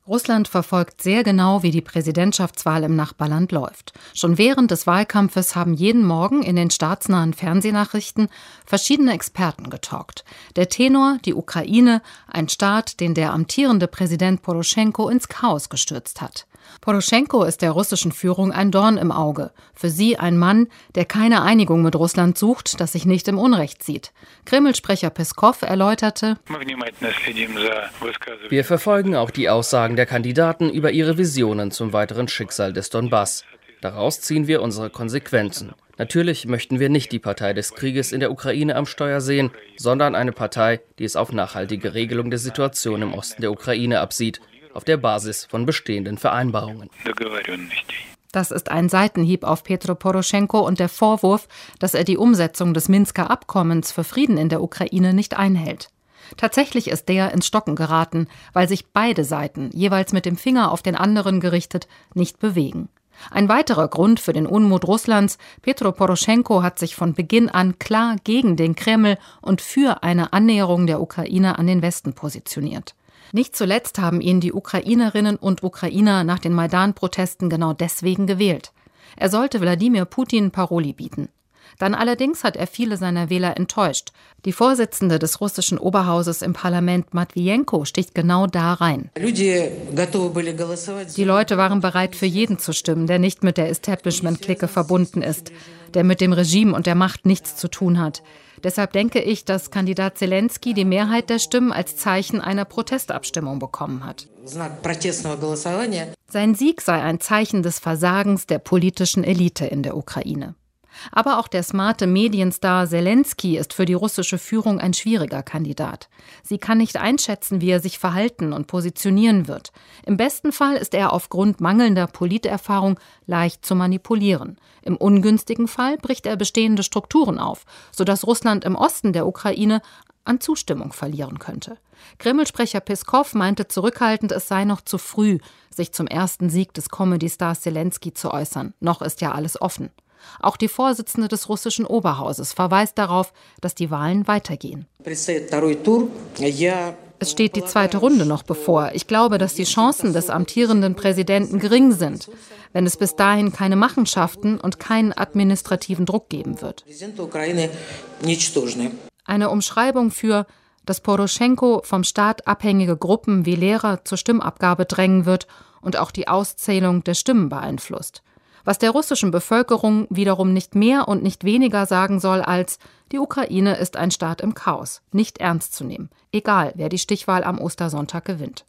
Russland verfolgt sehr genau, wie die Präsidentschaftswahl im Nachbarland läuft. Schon während des Wahlkampfes haben jeden Morgen in den staatsnahen Fernsehnachrichten verschiedene Experten getalkt. Der Tenor, die Ukraine, ein Staat, den der amtierende Präsident Poroschenko ins Chaos gestürzt hat. Poroschenko ist der russischen Führung ein Dorn im Auge. Für sie ein Mann, der keine Einigung mit Russland sucht, das sich nicht im Unrecht sieht. Kreml-Sprecher Peskow erläuterte: Wir verfolgen auch die Aussagen der Kandidaten über ihre Visionen zum weiteren Schicksal des Donbass. Daraus ziehen wir unsere Konsequenzen. Natürlich möchten wir nicht die Partei des Krieges in der Ukraine am Steuer sehen, sondern eine Partei, die es auf nachhaltige Regelung der Situation im Osten der Ukraine absieht, auf der Basis von bestehenden Vereinbarungen. Das ist ein Seitenhieb auf Petro Poroschenko und der Vorwurf, dass er die Umsetzung des Minsker Abkommens für Frieden in der Ukraine nicht einhält. Tatsächlich ist der ins Stocken geraten, weil sich beide Seiten, jeweils mit dem Finger auf den anderen gerichtet, nicht bewegen. Ein weiterer Grund für den Unmut Russlands: Petro Poroschenko hat sich von Beginn an klar gegen den Kreml und für eine Annäherung der Ukraine an den Westen positioniert. Nicht zuletzt haben ihn die Ukrainerinnen und Ukrainer nach den Maidan-Protesten genau deswegen gewählt. Er sollte Wladimir Putin Paroli bieten. Dann allerdings hat er viele seiner Wähler enttäuscht. Die Vorsitzende des russischen Oberhauses im Parlament, Matwijenko, sticht genau da rein. Die Leute waren bereit, für jeden zu stimmen, der nicht mit der Establishment-Clique verbunden ist, der mit dem Regime und der Macht nichts zu tun hat. Deshalb denke ich, dass Kandidat Selenskyj die Mehrheit der Stimmen als Zeichen einer Protestabstimmung bekommen hat. Sein Sieg sei ein Zeichen des Versagens der politischen Elite in der Ukraine. Aber auch der smarte Medienstar Selenskyj ist für die russische Führung ein schwieriger Kandidat. Sie kann nicht einschätzen, wie er sich verhalten und positionieren wird. Im besten Fall ist er aufgrund mangelnder Politerfahrung leicht zu manipulieren. Im ungünstigen Fall bricht er bestehende Strukturen auf, sodass Russland im Osten der Ukraine an Zustimmung verlieren könnte. Kreml-Sprecher Peskow meinte zurückhaltend, es sei noch zu früh, sich zum ersten Sieg des Comedy-Stars Selenskyj zu äußern. Noch ist ja alles offen. Auch die Vorsitzende des russischen Oberhauses verweist darauf, dass die Wahlen weitergehen. Es steht die zweite Runde noch bevor. Ich glaube, dass die Chancen des amtierenden Präsidenten gering sind, wenn es bis dahin keine Machenschaften und keinen administrativen Druck geben wird. Eine Umschreibung für, dass Poroschenko vom Staat abhängige Gruppen wie Lehrer zur Stimmabgabe drängen wird und auch die Auszählung der Stimmen beeinflusst. Was der russischen Bevölkerung wiederum nicht mehr und nicht weniger sagen soll als: Die Ukraine ist ein Staat im Chaos, nicht ernst zu nehmen, egal wer die Stichwahl am Ostersonntag gewinnt.